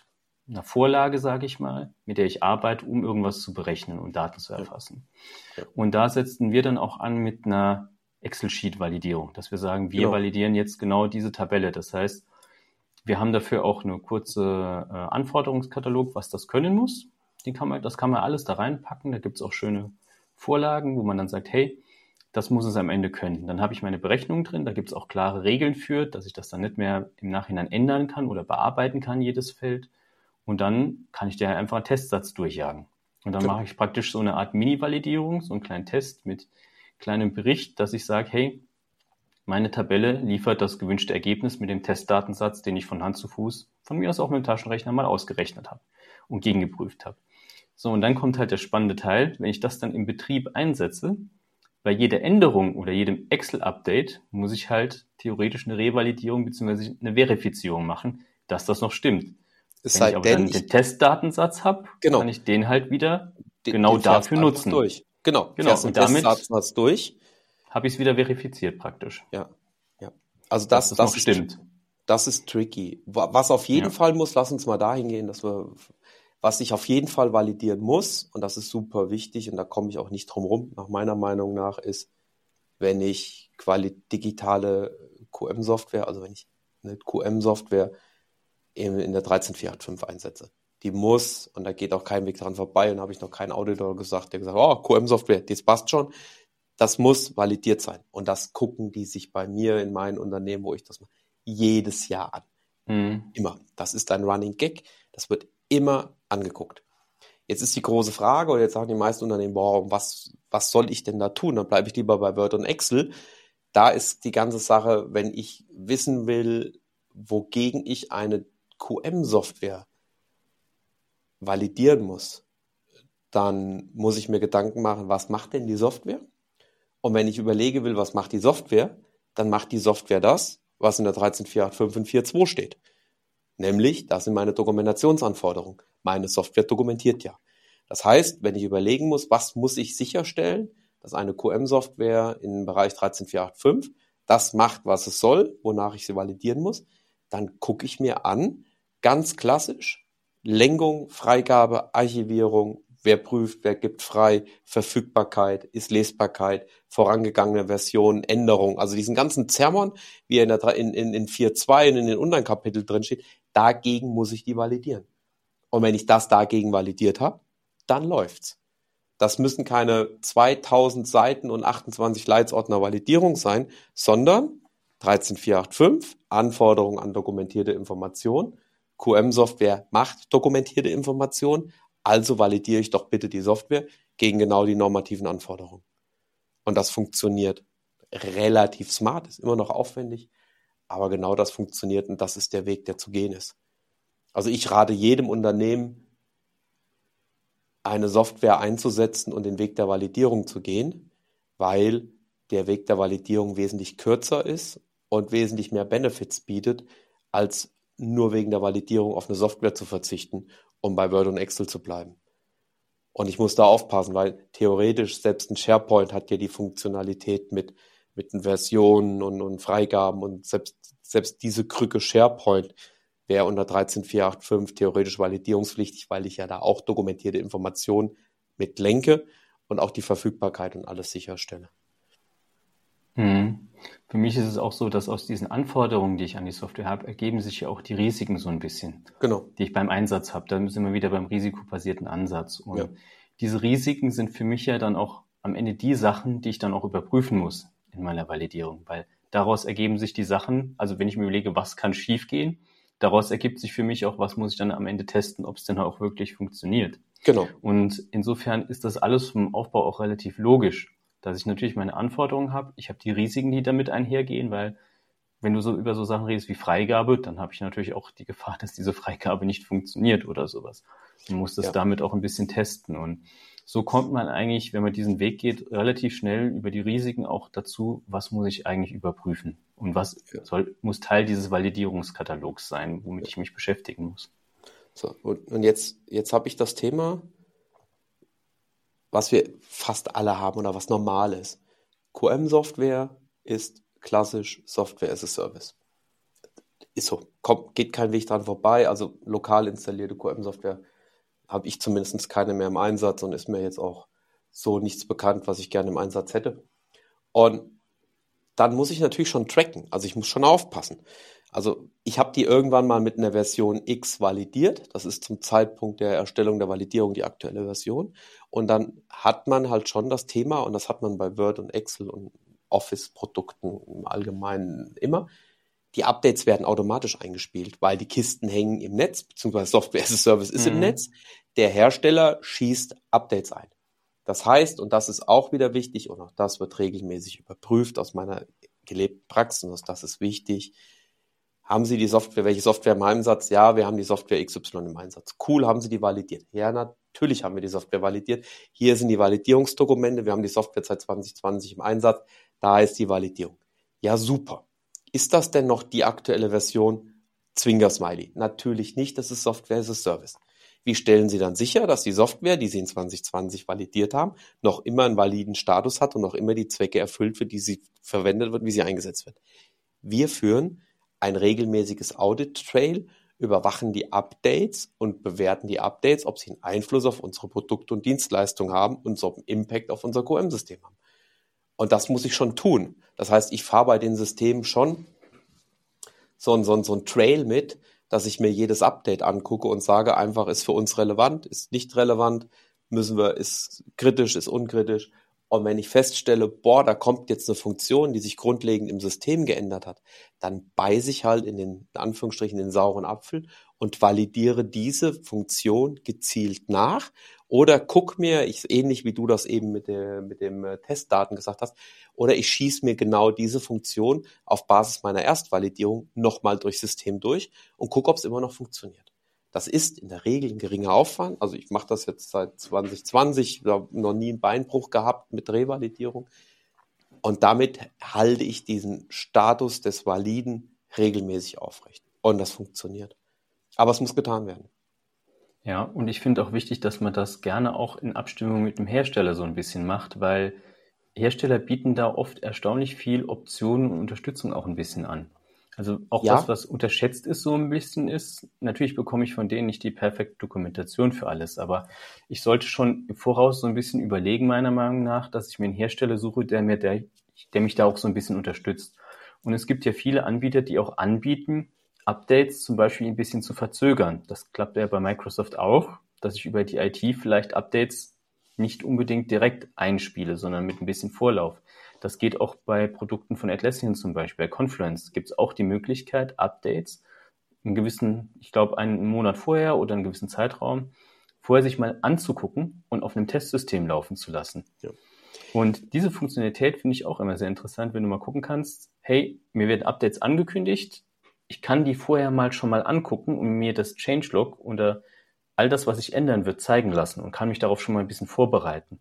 einer Vorlage, sage ich mal, mit der ich arbeite, um irgendwas zu berechnen und Daten zu erfassen. Ja. Und da setzten wir dann auch an mit einer Excel-Sheet-Validierung, dass wir sagen, wir validieren jetzt genau diese Tabelle. Das heißt, wir haben dafür auch eine kurze Anforderungskatalog, was das können muss. Das kann man alles da reinpacken. Da gibt es auch schöne Vorlagen, wo man dann sagt, hey, das muss es am Ende können. Dann habe ich meine Berechnung drin. Da gibt es auch klare Regeln für, dass ich das dann nicht mehr im Nachhinein ändern kann oder bearbeiten kann, jedes Feld. Und dann kann ich dir einfach einen Testsatz durchjagen. Und dann mache ich praktisch so eine Art Mini-Validierung, so einen kleinen Test mit kleinem Bericht, dass ich sage, hey, meine Tabelle liefert das gewünschte Ergebnis mit dem Testdatensatz, den ich von Hand zu Fuß, von mir aus auch mit dem Taschenrechner mal ausgerechnet habe und gegengeprüft habe. So, und dann kommt halt der spannende Teil, wenn ich das dann im Betrieb einsetze, bei jeder Änderung oder jedem Excel-Update muss ich halt theoretisch eine Revalidierung bzw. eine Verifizierung machen, dass das noch stimmt. Wenn ich aber dann den Testdatensatz habe, kann ich den halt wieder genau dafür nutzen. Durch. Genau. Und damit Testdatensatz durch. Habe ich es wieder verifiziert praktisch. Ja. Also das noch stimmt. Das ist tricky. Was auf jeden Fall muss, lass uns mal dahin gehen, was ich auf jeden Fall validieren muss, und das ist super wichtig, und da komme ich auch nicht drum rum, nach meiner Meinung nach, ist, wenn ich digitale QM-Software, also wenn ich eine QM-Software in der 13485 einsetze. Die muss, und da geht auch kein Weg dran vorbei, und habe ich noch keinen Auditor gesagt, der gesagt hat, oh, QM-Software, das passt schon. Das muss validiert sein. Und das gucken die sich bei mir in meinen Unternehmen, wo ich das mache, jedes Jahr an. Immer. Das ist ein Running Gag. Das wird immer angeguckt. Jetzt ist die große Frage, oder jetzt sagen die meisten Unternehmen, boah, was soll ich denn da tun? Dann bleibe ich lieber bei Word und Excel. Da ist die ganze Sache, wenn ich wissen will, wogegen ich eine QM-Software validieren muss, dann muss ich mir Gedanken machen, was macht denn die Software? Und wenn ich überlege will, was macht die Software, dann macht die Software das, was in der 13485 und 4.2 steht. Nämlich, das sind meine Dokumentationsanforderungen. Meine Software dokumentiert ja. Das heißt, wenn ich überlegen muss, was muss ich sicherstellen, dass eine QM-Software im Bereich 13485 das macht, was es soll, wonach ich sie validieren muss, dann gucke ich mir an, ganz klassisch, Lenkung, Freigabe, Archivierung, wer prüft, wer gibt frei, Verfügbarkeit, ist Lesbarkeit, vorangegangene Versionen, Änderung, also diesen ganzen Zermon, wie er in 4.2 und in den unteren Kapiteln drin steht, dagegen muss ich die validieren. Und wenn ich das dagegen validiert habe, dann läuft's. Das müssen keine 2000 Seiten und 28 Leitsordner Validierung sein, sondern 13485, Anforderungen an dokumentierte Information. QM-Software macht dokumentierte Information, also validiere ich doch bitte die Software gegen genau die normativen Anforderungen. Und das funktioniert relativ smart, ist immer noch aufwendig, aber genau das funktioniert, und das ist der Weg, der zu gehen ist. Also ich rate jedem Unternehmen, eine Software einzusetzen und den Weg der Validierung zu gehen, weil der Weg der Validierung wesentlich kürzer ist und wesentlich mehr Benefits bietet, als nur wegen der Validierung auf eine Software zu verzichten, um bei Word und Excel zu bleiben. Und ich muss da aufpassen, weil theoretisch selbst ein SharePoint hat ja die Funktionalität mit den Versionen und Freigaben, und selbst diese Krücke SharePoint wäre unter 13485 theoretisch validierungspflichtig, weil ich ja da auch dokumentierte Informationen mit lenke und auch die Verfügbarkeit und alles sicherstelle. Für mich ist es auch so, dass aus diesen Anforderungen, die ich an die Software habe, ergeben sich ja auch die Risiken so ein bisschen, die ich beim Einsatz habe. Da sind wir wieder beim risikobasierten Ansatz. Und diese Risiken sind für mich ja dann auch am Ende die Sachen, die ich dann auch überprüfen muss in meiner Validierung, weil daraus ergeben sich die Sachen, also wenn ich mir überlege, was kann schiefgehen, daraus ergibt sich für mich auch, was muss ich dann am Ende testen, ob es denn auch wirklich funktioniert. Genau. Und insofern ist das alles vom Aufbau auch relativ logisch, dass ich natürlich meine Anforderungen habe. Ich habe die Risiken, die damit einhergehen, weil wenn du so über so Sachen redest wie Freigabe, dann habe ich natürlich auch die Gefahr, dass diese Freigabe nicht funktioniert oder sowas. Man muss das damit auch ein bisschen testen. Und so kommt man eigentlich, wenn man diesen Weg geht, relativ schnell über die Risiken auch dazu, was muss ich eigentlich überprüfen und was muss Teil dieses Validierungskatalogs sein, womit ich mich beschäftigen muss. So, und jetzt habe ich das Thema, was wir fast alle haben oder was normal ist. QM-Software ist klassisch Software as a Service. Ist so. Geht kein Weg dran vorbei. Also lokal installierte QM-Software habe ich zumindest keine mehr im Einsatz und ist mir jetzt auch so nichts bekannt, was ich gerne im Einsatz hätte. Und dann muss ich natürlich schon tracken. Also ich muss schon aufpassen. Also ich habe die irgendwann mal mit einer Version X validiert. Das ist zum Zeitpunkt der Erstellung der Validierung die aktuelle Version. Und dann hat man halt schon das Thema, und das hat man bei Word und Excel und Office-Produkten im Allgemeinen immer. Die Updates werden automatisch eingespielt, weil die Kisten hängen im Netz, beziehungsweise Software as a Service ist im Netz. Der Hersteller schießt Updates ein. Das heißt, und das ist auch wieder wichtig, und auch das wird regelmäßig überprüft aus meiner gelebten Praxis, und das ist wichtig. Haben Sie die Software, welche Software im Einsatz? Ja, wir haben die Software XY im Einsatz. Cool, haben Sie die validiert? Ja, natürlich haben wir die Software validiert. Hier sind die Validierungsdokumente. Wir haben die Software seit 2020 im Einsatz. Da ist die Validierung. Ja, super. Ist das denn noch die aktuelle Version? Zwinker-Smiley. Natürlich nicht, das ist Software as a Service. Wie stellen Sie dann sicher, dass die Software, die Sie in 2020 validiert haben, noch immer einen validen Status hat und noch immer die Zwecke erfüllt wird, die sie verwendet wird, wie sie eingesetzt wird? Wir führen ein regelmäßiges Audit-Trail, überwachen die Updates und bewerten die Updates, ob sie einen Einfluss auf unsere Produkte und Dienstleistungen haben und so einen Impact auf unser QM-System haben. Und das muss ich schon tun. Das heißt, ich fahre bei den Systemen schon so ein Trail mit, dass ich mir jedes Update angucke und sage einfach, ist für uns relevant, ist nicht relevant, ist kritisch, ist unkritisch. Und wenn ich feststelle, da kommt jetzt eine Funktion, die sich grundlegend im System geändert hat, dann beiße ich halt in Anführungsstrichen den sauren Apfel und validiere diese Funktion gezielt nach oder guck mir, ähnlich wie du das eben mit dem Testdaten gesagt hast, oder ich schieße mir genau diese Funktion auf Basis meiner Erstvalidierung nochmal durchs System durch und gucke, ob es immer noch funktioniert. Das ist in der Regel ein geringer Aufwand. Also ich mache das jetzt seit 2020, habe noch nie einen Beinbruch gehabt mit Revalidierung. Und damit halte ich diesen Status des Validen regelmäßig aufrecht. Und das funktioniert. Aber es muss getan werden. Ja, und ich finde auch wichtig, dass man das gerne auch in Abstimmung mit dem Hersteller so ein bisschen macht, weil Hersteller bieten da oft erstaunlich viel Optionen und Unterstützung auch ein bisschen an. Also auch Ja, was unterschätzt ist so ein bisschen ist, natürlich bekomme ich von denen nicht die perfekte Dokumentation für alles, aber ich sollte schon im Voraus so ein bisschen überlegen, meiner Meinung nach, dass ich mir einen Hersteller suche, der mich da auch so ein bisschen unterstützt. Und es gibt ja viele Anbieter, die auch anbieten, Updates zum Beispiel ein bisschen zu verzögern. Das klappt ja bei Microsoft auch, dass ich über die IT vielleicht Updates nicht unbedingt direkt einspiele, sondern mit ein bisschen Vorlauf. Das geht auch bei Produkten von Atlassian zum Beispiel. Bei Confluence gibt es auch die Möglichkeit, Updates einen gewissen, ich glaube, einen Monat vorher oder einen gewissen Zeitraum vorher sich mal anzugucken und auf einem Testsystem laufen zu lassen. Ja. Und diese Funktionalität finde ich auch immer sehr interessant, wenn du mal gucken kannst, hey, mir werden Updates angekündigt, ich kann die vorher schon mal angucken und mir das Changelog oder all das, was sich ändern wird, zeigen lassen und kann mich darauf schon mal ein bisschen vorbereiten.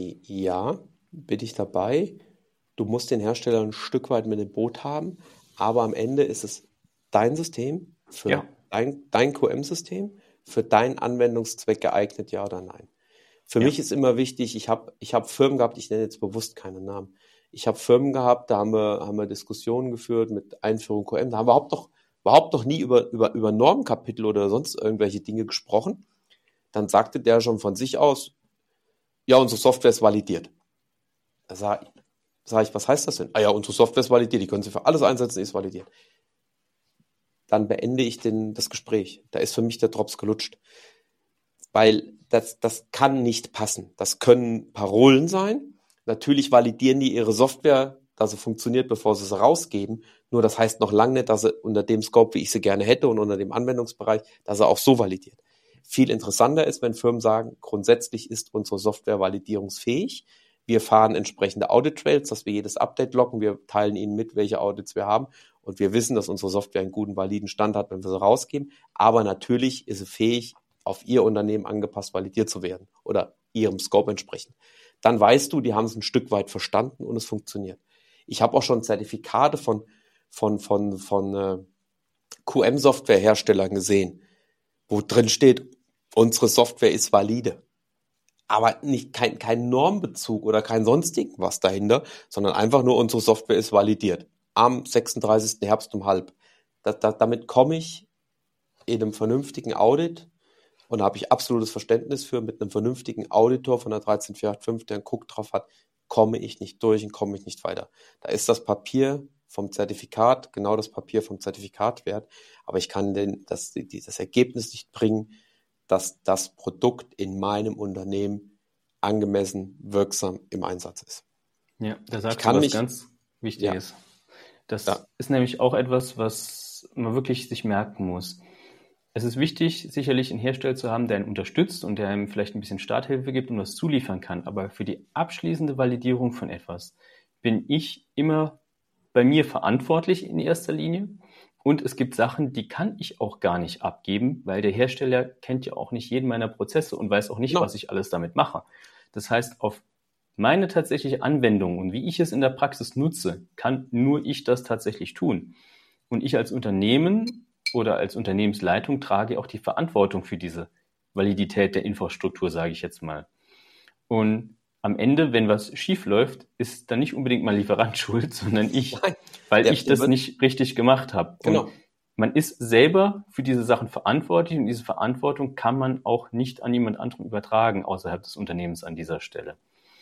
Ja, bin ich dabei. Du musst den Hersteller ein Stück weit mit dem Boot haben, aber am Ende ist es dein System für dein QM-System, für deinen Anwendungszweck geeignet, ja oder nein. Für mich ist immer wichtig, ich hab Firmen gehabt, ich nenne jetzt bewusst keine Namen. Ich habe Firmen gehabt, da haben wir Diskussionen geführt mit Einführung QM, da haben wir überhaupt noch nie über Normkapitel oder sonst irgendwelche Dinge gesprochen. Dann sagte der schon von sich aus, ja, unsere Software ist validiert. Da sag ich, was heißt das denn? Ja, unsere Software ist validiert, die können Sie für alles einsetzen, ist validiert. Dann beende ich das Gespräch. Da ist für mich der Drops gelutscht. Weil das kann nicht passen. Das können Parolen sein. Natürlich validieren die ihre Software, dass sie funktioniert, bevor sie rausgeben. Nur das heißt noch lange nicht, dass sie unter dem Scope, wie ich sie gerne hätte und unter dem Anwendungsbereich, dass sie auch so validiert. Viel interessanter ist, wenn Firmen sagen, grundsätzlich ist unsere Software validierungsfähig. Wir fahren entsprechende Audit-Trails, dass wir jedes Update loggen. Wir teilen Ihnen mit, welche Audits wir haben. Und wir wissen, dass unsere Software einen guten, validen Stand hat, wenn wir sie rausgeben. Aber natürlich ist sie fähig, auf Ihr Unternehmen angepasst validiert zu werden oder Ihrem Scope entsprechend. Dann weißt du, die haben es ein Stück weit verstanden und es funktioniert. Ich habe auch schon Zertifikate von QM-Software-Herstellern gesehen, wo drin steht, unsere Software ist valide. Aber kein Normbezug oder kein sonstigen was dahinter, sondern einfach nur unsere Software ist validiert. Am 36. Herbst um halb. Damit komme ich in einem vernünftigen Audit und da habe ich absolutes Verständnis für, mit einem vernünftigen Auditor von der 13485, der einen Guck drauf hat, komme ich nicht durch und komme ich nicht weiter. Da ist das Papier vom Zertifikat, genau das Papier vom Zertifikat wert, aber ich kann das Ergebnis nicht bringen, dass das Produkt in meinem Unternehmen angemessen wirksam im Einsatz ist. Ja, da sagst du was ganz Wichtiges. Das ist nämlich auch etwas, was man wirklich sich merken muss. Es ist wichtig, sicherlich einen Hersteller zu haben, der einen unterstützt und der einem vielleicht ein bisschen Starthilfe gibt und was zuliefern kann. Aber für die abschließende Validierung von etwas bin ich immer bei mir verantwortlich in erster Linie. Und es gibt Sachen, die kann ich auch gar nicht abgeben, weil der Hersteller kennt ja auch nicht jeden meiner Prozesse und weiß auch nicht, was ich alles damit mache. Das heißt, auf meine tatsächliche Anwendung und wie ich es in der Praxis nutze, kann nur ich das tatsächlich tun. Und ich als Unternehmen oder als Unternehmensleitung trage auch die Verantwortung für diese Validität der Infrastruktur, sage ich jetzt mal. Und am Ende, wenn was schief läuft, ist dann nicht unbedingt mein Lieferant schuld, sondern ich, weil ich das nicht richtig gemacht habe. Genau. Und man ist selber für diese Sachen verantwortlich und diese Verantwortung kann man auch nicht an jemand anderen übertragen, außerhalb des Unternehmens an dieser Stelle.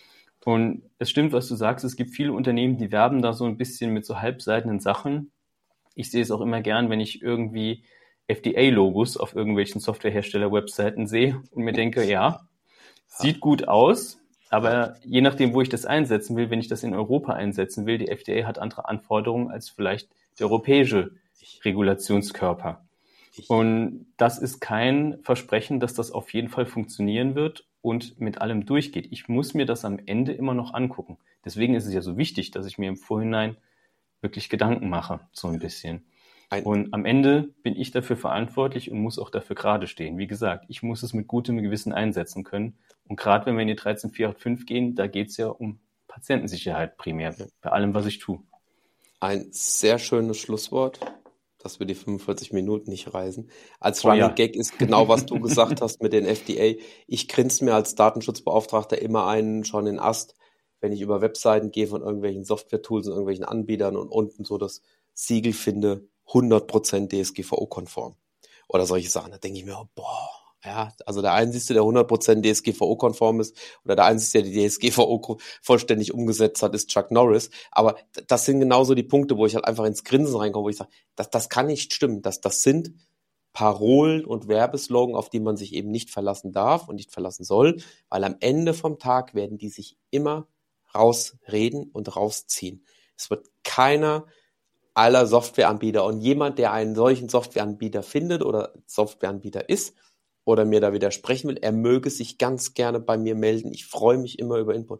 Und es stimmt, was du sagst, es gibt viele Unternehmen, die werben da so ein bisschen mit so halbseitenden Sachen. Ich sehe es auch immer gern, wenn ich irgendwie FDA-Logos auf irgendwelchen Softwarehersteller-Webseiten sehe und mir denke, ja, sieht gut aus, aber je nachdem, wo ich das einsetzen will, wenn ich das in Europa einsetzen will, die FDA hat andere Anforderungen als vielleicht der europäische Regulationskörper. Und das ist kein Versprechen, dass das auf jeden Fall funktionieren wird und mit allem durchgeht. Ich muss mir das am Ende immer noch angucken. Deswegen ist es ja so wichtig, dass ich mir im Vorhinein wirklich Gedanken mache, so ein bisschen. Und am Ende bin ich dafür verantwortlich und muss auch dafür gerade stehen. Wie gesagt, ich muss es mit gutem Gewissen einsetzen können. Und gerade wenn wir in die 13485 gehen, da geht es ja um Patientensicherheit primär, bei allem, was ich tue. Ein sehr schönes Schlusswort, dass wir die 45 Minuten nicht reisen. Als Running Gag ist genau, was du gesagt hast mit den FDA. Ich grinse mir als Datenschutzbeauftragter immer einen schon in den Ast, wenn ich über Webseiten gehe von irgendwelchen Software-Tools und irgendwelchen Anbietern und unten so das Siegel finde, 100% DSGVO-konform. Oder solche Sachen. Da denke ich mir, boah, ja, also der Einzige, der 100% DSGVO-konform ist, oder der Einzige, der die DSGVO vollständig umgesetzt hat, ist Chuck Norris. Aber das sind genauso die Punkte, wo ich halt einfach ins Grinsen reinkomme, wo ich sage, das kann nicht stimmen. Das sind Parolen und Werbeslogan, auf die man sich eben nicht verlassen darf und nicht verlassen soll, weil am Ende vom Tag werden die sich immer rausreden und rausziehen. Es wird keiner aller Softwareanbieter und jemand, der einen solchen Softwareanbieter findet oder Softwareanbieter ist oder mir da widersprechen will, er möge sich ganz gerne bei mir melden. Ich freue mich immer über Input.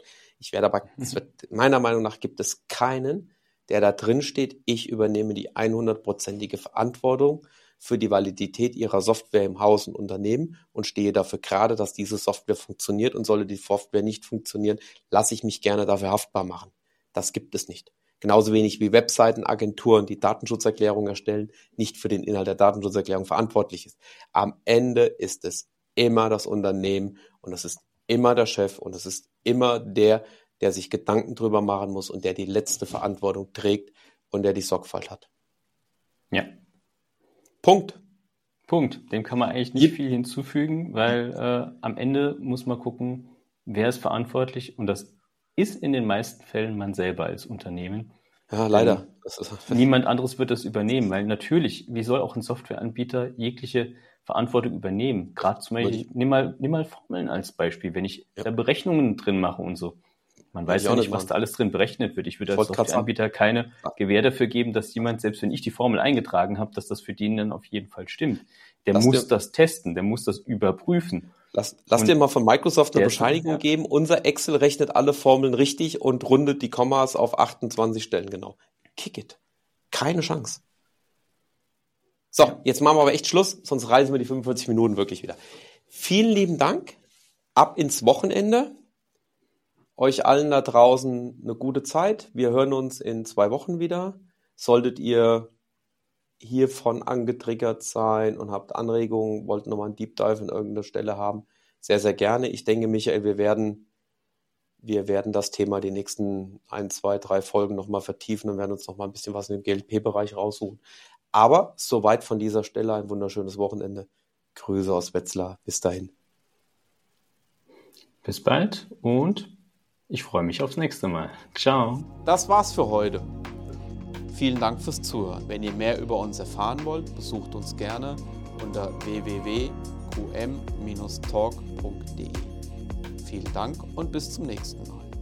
Meiner Meinung nach gibt es keinen, der da drin steht, ich übernehme die 100%ige Verantwortung für die Validität ihrer Software im Haus und Unternehmen und stehe dafür gerade, dass diese Software funktioniert, und sollte die Software nicht funktionieren, lasse ich mich gerne dafür haftbar machen. Das gibt es nicht. Genauso wenig wie Webseitenagenturen, die Datenschutzerklärung erstellen, nicht für den Inhalt der Datenschutzerklärung verantwortlich ist. Am Ende ist es immer das Unternehmen und es ist immer der Chef und es ist immer der sich Gedanken drüber machen muss und der die letzte Verantwortung trägt und der die Sorgfalt hat. Ja. Punkt. Dem kann man eigentlich nicht viel hinzufügen, weil am Ende muss man gucken, wer ist verantwortlich, und das ist in den meisten Fällen man selber als Unternehmen. Ja, leider. Niemand anderes wird das übernehmen, weil natürlich, wie soll auch ein Softwareanbieter jegliche Verantwortung übernehmen? Gerade zum Beispiel, nimm mal Formeln als Beispiel, wenn ich da Berechnungen drin mache und so. Man weiß ja nicht, was da alles drin berechnet wird. Ich würde als Softwareanbieter keine Gewähr dafür geben, dass jemand, selbst wenn ich die Formel eingetragen habe, dass das für den dann auf jeden Fall stimmt. Der muss das testen, der muss das überprüfen. Lass dir mal von Microsoft eine Bescheinigung geben. Unser Excel rechnet alle Formeln richtig und rundet die Kommas auf 28 Stellen genau. Kick it. Keine Chance. So, jetzt machen wir aber echt Schluss, sonst reisen wir die 45 Minuten wirklich wieder. Vielen lieben Dank. Ab ins Wochenende. Euch allen da draußen eine gute Zeit. Wir hören uns in 2 Wochen wieder. Solltet ihr hiervon angetriggert sein und habt Anregungen, wollt nochmal einen Deep Dive in irgendeiner Stelle haben, sehr, sehr gerne. Ich denke, Michael, wir werden das Thema die nächsten 1, 2, 3 Folgen nochmal vertiefen und werden uns nochmal ein bisschen was in dem GLP-Bereich raussuchen. Aber soweit von dieser Stelle ein wunderschönes Wochenende. Grüße aus Wetzlar. Bis dahin. Bis bald und ich freue mich aufs nächste Mal. Ciao. Das war's für heute. Vielen Dank fürs Zuhören. Wenn ihr mehr über uns erfahren wollt, besucht uns gerne unter www.qm-talk.de. Vielen Dank und bis zum nächsten Mal.